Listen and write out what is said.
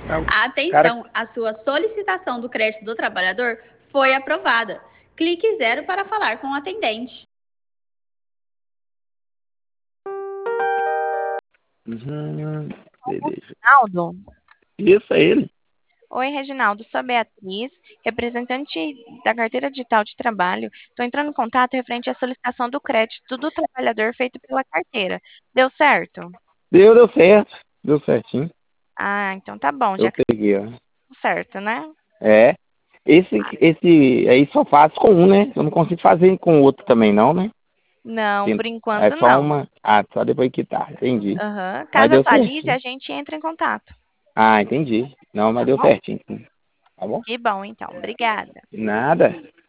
Cara, Atenção, a sua solicitação do crédito do trabalhador foi aprovada. Clique 0 para falar com o atendente. beleza. Reginaldo? Isso é ele. Oi, Reginaldo, sou a Beatriz, representante da carteira digital de trabalho. Estou entrando em contato referente à solicitação do crédito do trabalhador feito pela carteira. Deu certo? Deu certo. Deu certinho. Ah, então tá bom, Eu já que peguei, ó. deu certo, né? É. Esse aí só faço com um, né? Eu não consigo fazer com o outro também, não, né? Não, por É enquanto só não. uma. Ah, só depois que tá. Entendi. Aham. Mas Caso deu atualize, certinho. a gente entra em contato, Ah, entendi. Não, mas tá deu bom? certinho. Tá bom? Que bom, então. Obrigada. Nada.